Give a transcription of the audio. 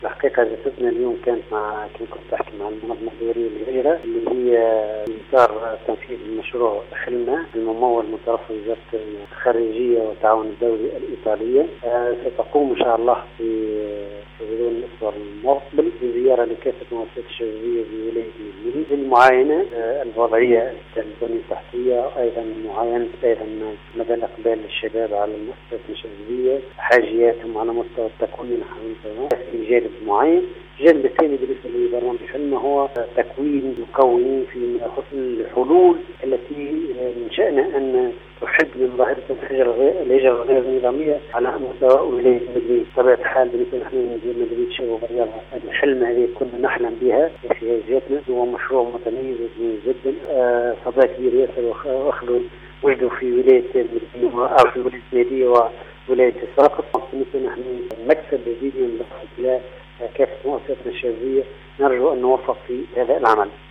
الحقيقة جلستنا اليوم كانت كما كنت أحكي مع المنظمة الدولية للهجرة اللي هي إطار تنفيذ المشروع حلمنا الممول من طرف وزارة الخارجية والتعاون الدولي الإيطالية. ستقوم إن شاء الله في غضون الأسبوع المقبل بزيارة لكافة المؤسسات الشبابية بولاية مدلين للمعاينة الوضعية البنية التحتية، أيضا معاينة مدى الإقبال للشباب على المؤسسات الشبابية، حاجياتهم على مستوى التكوين في جانب معين. الجانب الثاني بالنسبة لبرنامج حلم هو تكوين مكونين في يخص الحلول التي من شأنها أن تحد من ظاهرة الهجرة غير النظامية على مستوى ولاية مدلين. بطبيعة الحال بالنسبة لمدينة الشباب والرياضة الحلم هذه كنا نحلم بها في هيئتنا، هو مشروع متميز جدا. فضاء كبير ياسر واخذوا وجدوا في ولاية مدلين أو في ولاية نادية وولاية ساقط. بالنسبة نحن مكسب جديد من كافة مؤسساتنا الشبابية، نرجو أن نوفق في هذا العمل.